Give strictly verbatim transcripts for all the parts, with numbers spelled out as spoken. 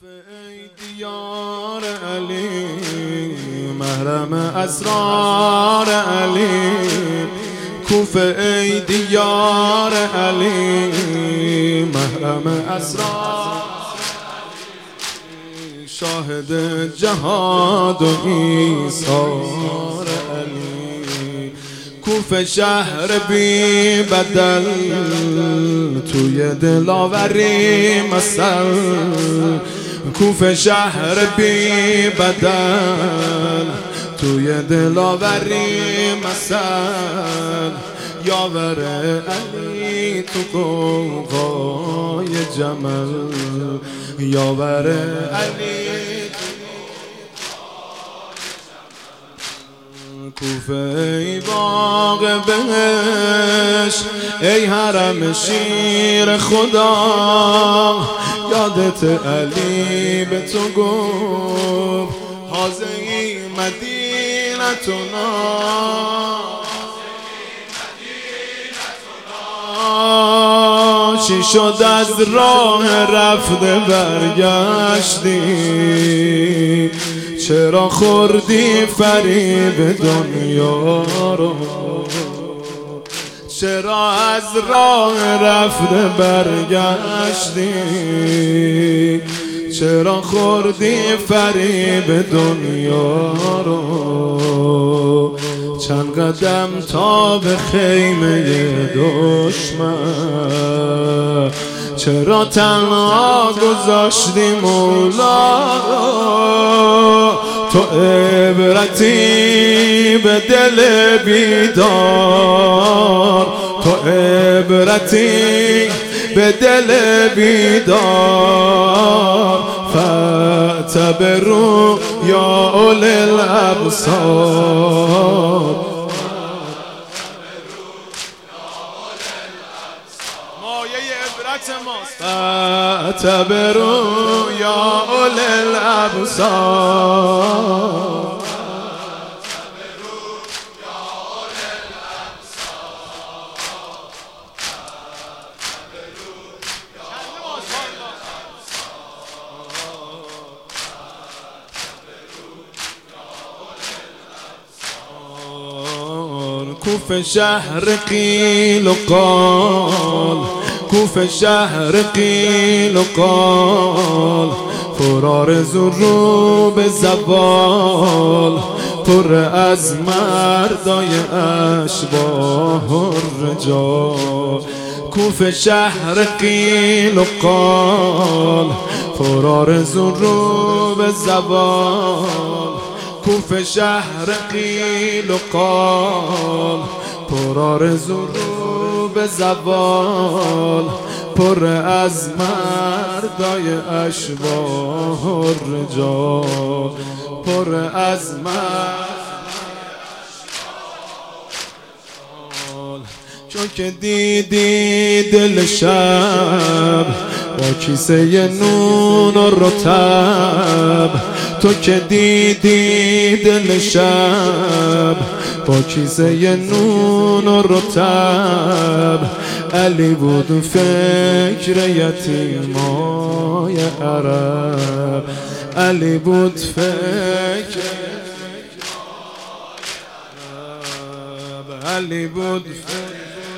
ای دیار علی محرم اسرار علی، کوفه ای دیار علی محرم اسرار علی، شاهد جهاد و ایثار علی، کوفه شهر بی بدل توی دلاوری مثل، کوفه شهر بی بدل توی دلاوری مثل، یاور علی تو قوقای جمل، یاور علی کوفه ای باغ بهشت، ای حرم شیر خدا، یادت علی به تو گفت هذه مدینتنا، چی شد از راه رفته برگشتی، چرا خوردی فریب دنیا رو، چرا از راه رفته برگشتی، چرا خوردی فریب دنیا رو، چند قدم تا به خیمه دشمن، چرا تنها گذاشتی مولا رو، تو عبرتی به دل بیدار، تو عبرتی به دل بیدار، فاعتبروا یا اولی الابصار، مایه عبرت ماست، فاعتبروا یا اولی الابصار، کوفه شهر قیل و قال، کوفه شهر قیل و قال، پر آرزو رو به زوال، پر از مردای اشباح الرجال، کوفه شهر قیل و قال، پر آرزو رو به زوال، کوفه شهر قیل و قال، پر آرزو رو به زوال، پر از مردای اشباح الرجال، پر از مردای اشباح، چون که دیدی دل شب با کیسه نون و رطب، تو که دیدی دل شب با کیسه نون و رطب، علی بود فکر یتیمای عرب، علی بود فکر عرب، علی بود فکر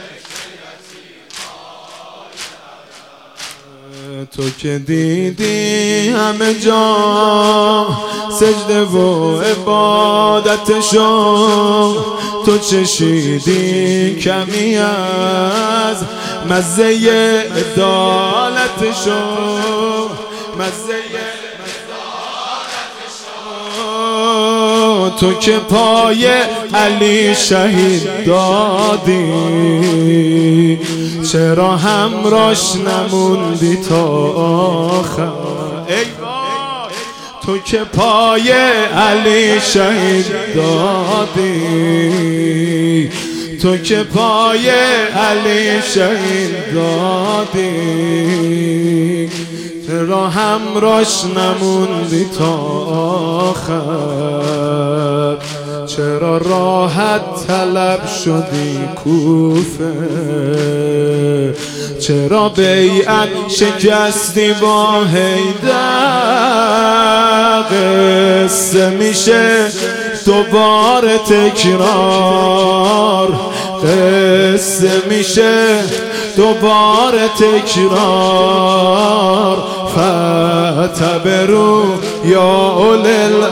تو که دیدی همه جا سجده و عبادتشو، تو چشیدی کمی از مزه عدالتشو، مزه عدالتشو، تو که پای علی شهید دادی، چرا همراش نموندی تا آخر، ای تو که پای علی شهید دادی، تو که پای علی شهید دادی، چرا همراش نموندی تا آخر، چرا راحت طلب شدی کوفه، چرا بیعت شکستی با حیدر، قصه میشه دوباره تکرار، قصه میشه دوباره تکرار. فاعتبروا یا اولی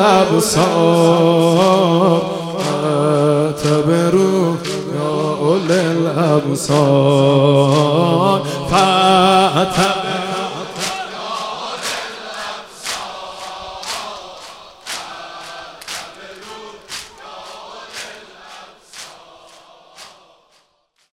الابصار، فاعتبروا یا اولی الابصار.